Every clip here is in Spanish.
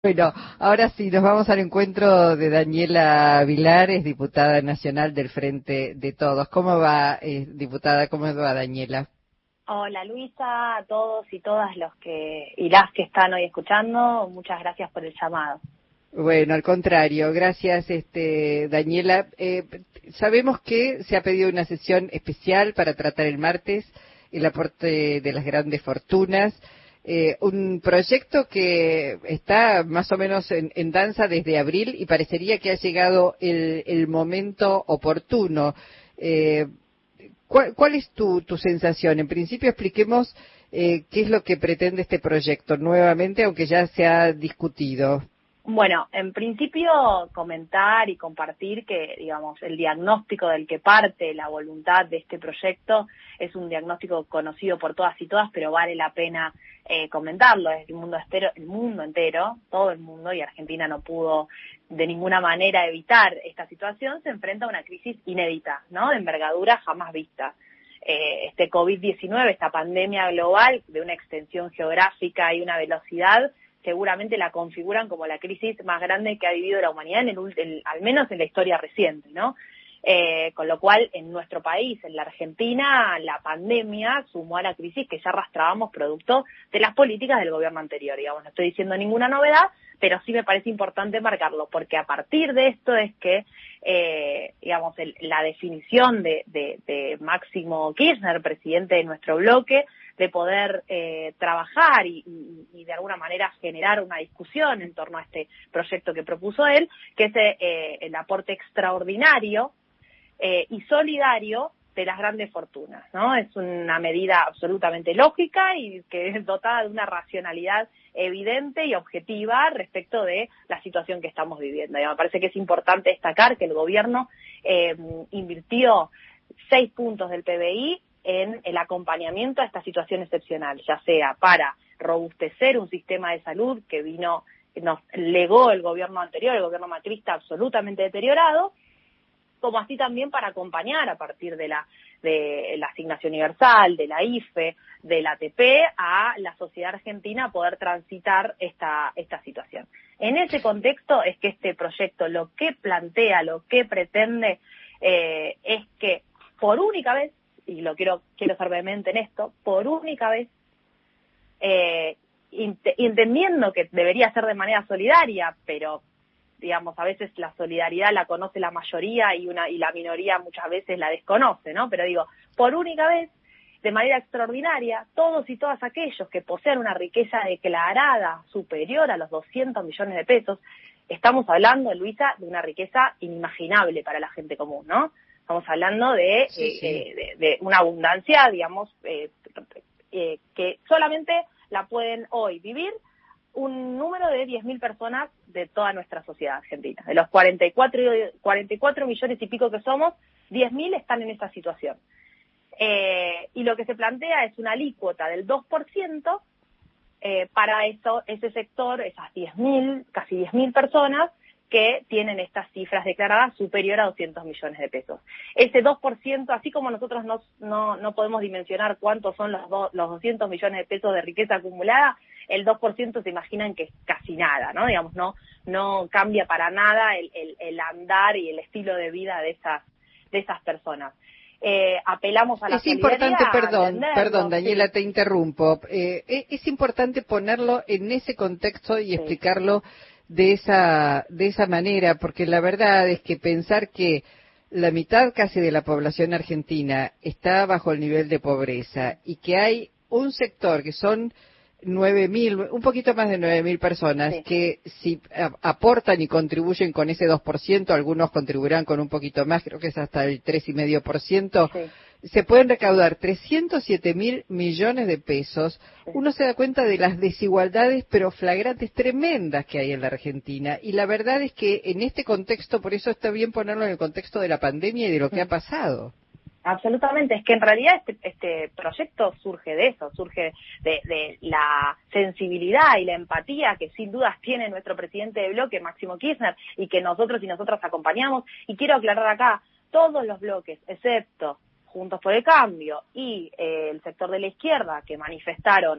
Bueno, ahora sí, nos vamos al encuentro de Daniela Vilares, diputada nacional del Frente de Todos. ¿Cómo va, diputada? ¿Cómo va, Daniela? Hola Luisa, a todos y todas los que y las que están hoy escuchando, muchas gracias por el llamado. Bueno, al contrario, gracias, Daniela. Sabemos que se ha pedido una sesión especial para tratar el martes el aporte de las grandes fortunas, un proyecto que está más o menos en danza desde abril y parecería que ha llegado el momento oportuno. Eh, ¿Cuál es tu sensación? En principio expliquemos qué es lo que pretende este proyecto nuevamente, aunque ya se ha discutido. Bueno, en principio comentar y compartir que, digamos, el diagnóstico del que parte la voluntad de este proyecto es un diagnóstico conocido por todas y todas, pero vale la pena comentarlo. Es el mundo entero, todo el mundo, y Argentina no pudo de ninguna manera evitar esta situación, se enfrenta a una crisis inédita, ¿no? De envergadura jamás vista. Este COVID-19, esta pandemia global de una extensión geográfica y una velocidad, seguramente la configuran como la crisis más grande que ha vivido la humanidad, al menos en la historia reciente, ¿no? Con lo cual, en nuestro país, en la Argentina, la pandemia sumó a la crisis que ya arrastrábamos producto de las políticas del gobierno anterior. Digamos, no estoy diciendo ninguna novedad, pero sí me parece importante marcarlo, porque a partir de esto es que, digamos, la definición de Máximo Kirchner, presidente de nuestro bloque, de poder trabajar y de alguna manera generar una discusión en torno a este proyecto que propuso él, que es el aporte extraordinario y solidario de las grandes fortunas, ¿no? Es una medida absolutamente lógica y que es dotada de una racionalidad evidente y objetiva respecto de la situación que estamos viviendo. Y me parece que es importante destacar que el gobierno invirtió 6 puntos del PBI en el acompañamiento a esta situación excepcional, ya sea para robustecer un sistema de salud que nos legó el gobierno anterior, el gobierno macrista, absolutamente deteriorado, como así también para acompañar a partir de la asignación universal, de la IFE, de la ATP, a la sociedad argentina a poder transitar esta situación. En ese contexto es que este proyecto lo que plantea, lo que pretende, es que por única vez, y quiero ser vehemente en esto, por única vez, entendiendo que debería ser de manera solidaria, pero digamos, a veces la solidaridad la conoce la mayoría y la minoría muchas veces la desconoce, ¿no? Pero digo, por única vez, de manera extraordinaria, todos y todas aquellos que poseen una riqueza declarada superior a los 200 millones de pesos, estamos hablando, Luisa, de una riqueza inimaginable para la gente común, ¿no? Estamos hablando de una abundancia, digamos, que solamente la pueden hoy vivir un número de 10.000 personas de toda nuestra sociedad argentina. De los 44 millones y pico que somos, 10.000 están en esta situación. Y lo que se plantea es una alícuota del 2% para ese sector, esas 10.000, casi 10.000 personas que tienen estas cifras declaradas superior a 200 millones de pesos. Ese 2%, así como nosotros no podemos dimensionar cuántos son los 200 millones de pesos de riqueza acumulada, el 2% se imaginan que es casi nada, ¿no? Digamos, no cambia para nada el andar y el estilo de vida de esas personas. Apelamos a la solidaridad. Es importante, perdón, Daniela, sí. Te interrumpo. Es importante ponerlo en ese contexto y explicarlo de esa manera, porque la verdad es que pensar que la mitad casi de la población argentina está bajo el nivel de pobreza y que hay un sector que son 9.000, un poquito más de 9.000 personas, que si aportan y contribuyen con ese 2%, algunos contribuirán con un poquito más, creo que es hasta el 3,5%, se pueden recaudar 307.000 millones de pesos. Uno se da cuenta de las desigualdades, pero flagrantes, tremendas que hay en la Argentina. Y la verdad es que en este contexto, por eso está bien ponerlo en el contexto de la pandemia y de lo que ha pasado. Absolutamente, es que en realidad este proyecto surge de eso, surge de la sensibilidad y la empatía que sin dudas tiene nuestro presidente de bloque, Máximo Kirchner, y que nosotros y nosotras acompañamos. Y quiero aclarar acá, todos los bloques, excepto Juntos por el Cambio y el sector de la izquierda, que manifestaron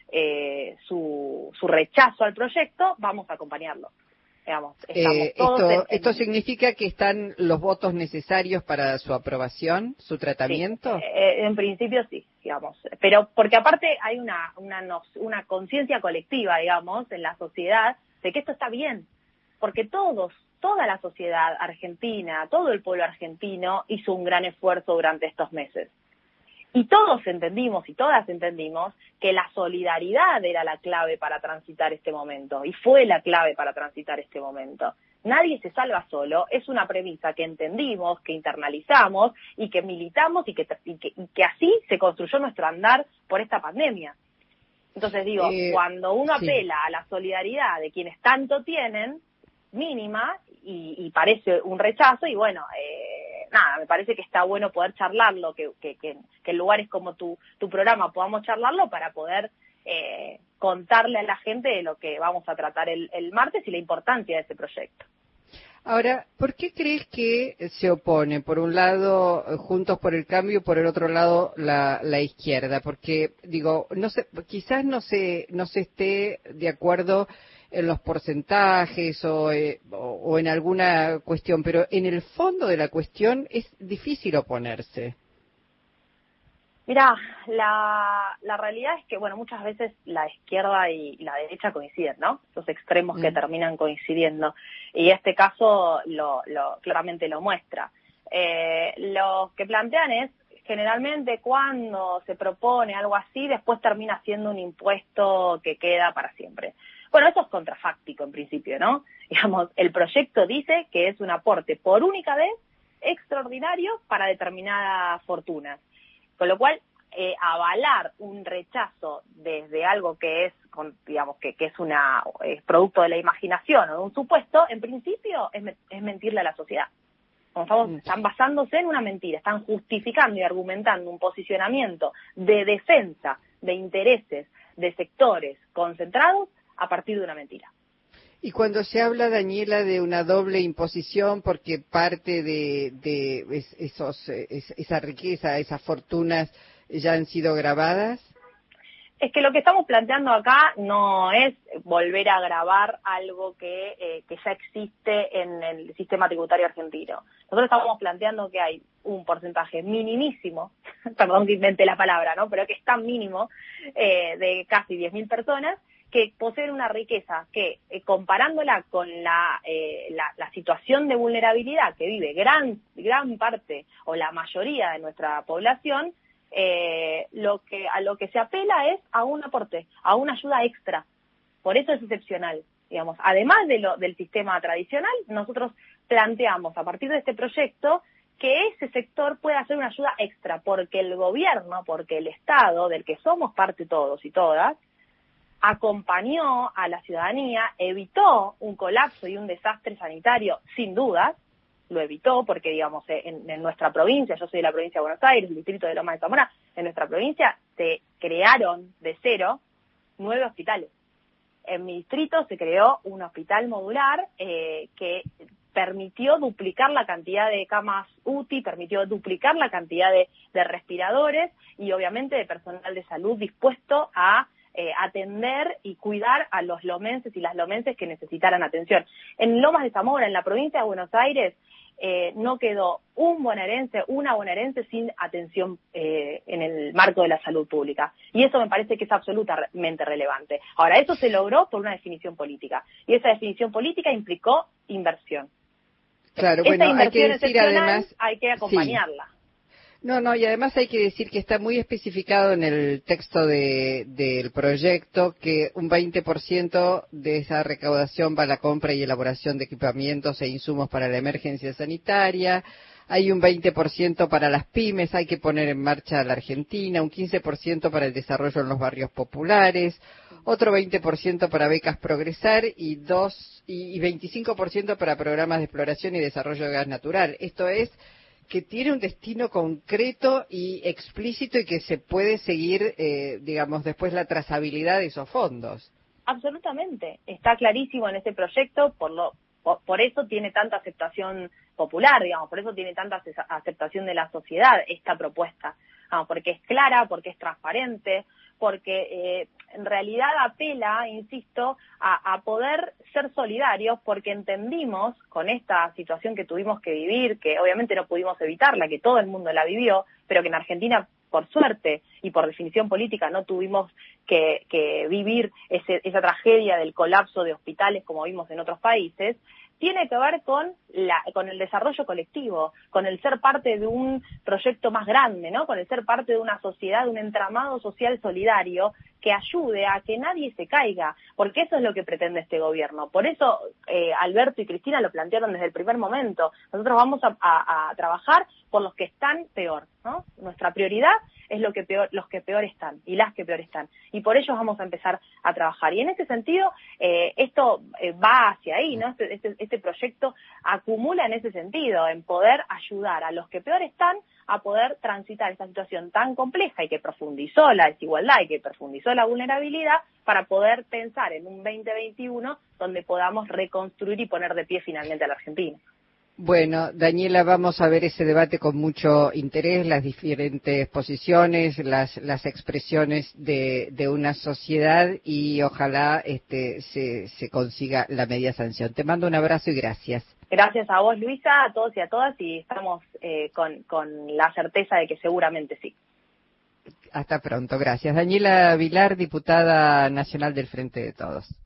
su rechazo al proyecto, vamos a acompañarlo. Digamos, estamos todos ¿Esto significa que están los votos necesarios para su aprobación, su tratamiento? Sí, en principio sí, digamos. Pero porque aparte hay una conciencia colectiva, digamos, en la sociedad de que esto está bien. Porque toda la sociedad argentina, todo el pueblo argentino hizo un gran esfuerzo durante estos meses. Y todos entendimos y todas entendimos que la solidaridad era la clave para transitar este momento, y fue la clave para transitar este momento. Nadie se salva solo, es una premisa que entendimos, que internalizamos y que militamos y que así se construyó nuestro andar por esta pandemia. Entonces digo, cuando uno apela a la solidaridad de quienes tanto tienen, mínima, y parece un rechazo, y bueno, me parece que está bueno poder charlarlo, que en lugares como tu programa podamos charlarlo para poder contarle a la gente de lo que vamos a tratar el martes y la importancia de ese proyecto. Ahora, ¿por qué crees que se opone? Por un lado, Juntos por el Cambio, por el otro lado, la izquierda. Porque, digo, no sé, quizás no se esté de acuerdo en los porcentajes o en alguna cuestión, pero en el fondo de la cuestión es difícil oponerse. Mirá, la realidad es que, bueno, muchas veces la izquierda y la derecha coinciden, ¿no? Los extremos que terminan coincidiendo. Y este caso claramente lo muestra. Lo que plantean es, generalmente cuando se propone algo así, después termina siendo un impuesto que queda para siempre. Bueno, eso es contrafáctico en principio, ¿no? Digamos, el proyecto dice que es un aporte por única vez extraordinario para determinadas fortunas. Con lo cual, avalar un rechazo desde algo que es, digamos, que es producto de la imaginación o de un supuesto, en principio es mentirle a la sociedad. Están basándose en una mentira, están justificando y argumentando un posicionamiento de defensa de intereses de sectores concentrados a partir de una mentira. Y cuando se habla, Daniela, de una doble imposición, porque parte de esa riqueza, esas fortunas ya han sido grabadas. Es que lo que estamos planteando acá no es volver a grabar algo que ya existe en el sistema tributario argentino. Nosotros estamos planteando que hay un porcentaje minimísimo, perdón que inventé la palabra, ¿no? Pero que es tan mínimo, de casi 10.000 personas, que poseen una riqueza que, comparándola con la situación de vulnerabilidad que vive gran parte o la mayoría de nuestra población, a lo que se apela es a un aporte, a una ayuda extra. Por eso es excepcional, digamos. Además del sistema tradicional, nosotros planteamos a partir de este proyecto que ese sector pueda hacer una ayuda extra, porque el gobierno, porque el Estado, del que somos parte todos y todas, acompañó a la ciudadanía, evitó un colapso y un desastre sanitario, sin dudas, lo evitó porque, digamos, en nuestra provincia, yo soy de la provincia de Buenos Aires, el distrito de Lomas de Zamora, en nuestra provincia se crearon de cero 9 hospitales. En mi distrito se creó un hospital modular que permitió duplicar la cantidad de camas UTI, permitió duplicar la cantidad de respiradores y obviamente de personal de salud dispuesto a atender y cuidar a los lomenses y las lomenses que necesitaran atención. En Lomas de Zamora, en la provincia de Buenos Aires, no quedó una bonaerense sin atención en el marco de la salud pública. Y eso me parece que es absolutamente relevante. Ahora, eso se logró por una definición política. Y esa definición política implicó inversión. Claro, bueno, hay que decir además, hay que acompañarla. Sí. No, y además hay que decir que está muy especificado en el texto del proyecto que un 20% de esa recaudación va a la compra y elaboración de equipamientos e insumos para la emergencia sanitaria. Hay un 20% para las pymes, hay que poner en marcha la Argentina, un 15% para el desarrollo en los barrios populares, otro 20% para becas Progresar y 25% para programas de exploración y desarrollo de gas natural. Esto es que tiene un destino concreto y explícito y que se puede seguir, digamos, después la trazabilidad de esos fondos. Absolutamente, está clarísimo en este proyecto, por eso tiene tanta aceptación popular, digamos, por eso tiene tanta aceptación de la sociedad esta propuesta, porque es clara, porque es transparente, porque en realidad apela, insisto, a poder ser solidarios, porque entendimos con esta situación que tuvimos que vivir, que obviamente no pudimos evitarla, que todo el mundo la vivió, pero que en Argentina, por suerte y por definición política, no tuvimos que vivir esa tragedia del colapso de hospitales como vimos en otros países. Tiene que ver con el desarrollo colectivo, con el ser parte de un proyecto más grande, ¿no? Con el ser parte de una sociedad, de un entramado social solidario que ayude a que nadie se caiga, porque eso es lo que pretende este gobierno. Por eso Alberto y Cristina lo plantearon desde el primer momento. Nosotros vamos a trabajar por los que están peor, ¿no? Nuestra prioridad es los que peor están y las que peor están. Y por ello vamos a empezar a trabajar. Y en ese sentido, esto va hacia ahí, ¿no? Este proyecto acumula en ese sentido, en poder ayudar a los que peor están a poder transitar esta situación tan compleja y que profundizó la desigualdad y que profundizó la vulnerabilidad para poder pensar en un 2021 donde podamos reconstruir y poner de pie finalmente a la Argentina. Bueno, Daniela, vamos a ver ese debate con mucho interés, las diferentes posiciones, las expresiones de una sociedad y ojalá se consiga la media sanción. Te mando un abrazo y gracias. Gracias a vos, Luisa, a todos y a todas, y estamos con la certeza de que seguramente sí. Hasta pronto, gracias. Daniela Vilar, diputada nacional del Frente de Todos.